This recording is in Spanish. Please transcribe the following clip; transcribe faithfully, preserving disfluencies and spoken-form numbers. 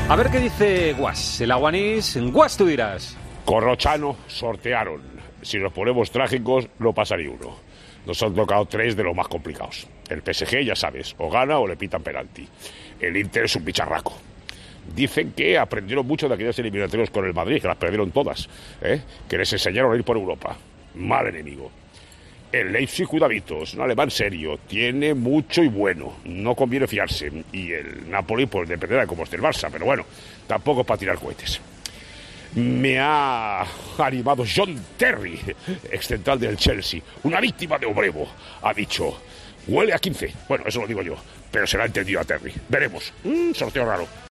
A ver qué dice Guas, el aguanís. Guas, tú dirás. Corrochano sortearon. Si nos ponemos trágicos, no pasa ni uno. Nos han tocado tres de los más complicados. El P S G, ya sabes, o gana o le pitan penalti. El Inter es un bicharraco. Dicen que aprendieron mucho de aquellas eliminatorias con el Madrid, que las perdieron todas, ¿eh? Que les enseñaron a ir por Europa. Mal enemigo. El Leipzig, cuidadito, es un alemán serio, tiene mucho y bueno, no conviene fiarse. Y el Napoli, pues dependerá de cómo esté el Barça, pero bueno, tampoco es para tirar cohetes. Me ha animado John Terry, excental del Chelsea, una víctima de Obrevo. Ha dicho, huele a quince. Bueno, eso lo digo yo, pero se lo ha entendido a Terry. Veremos. Mm, sorteo raro.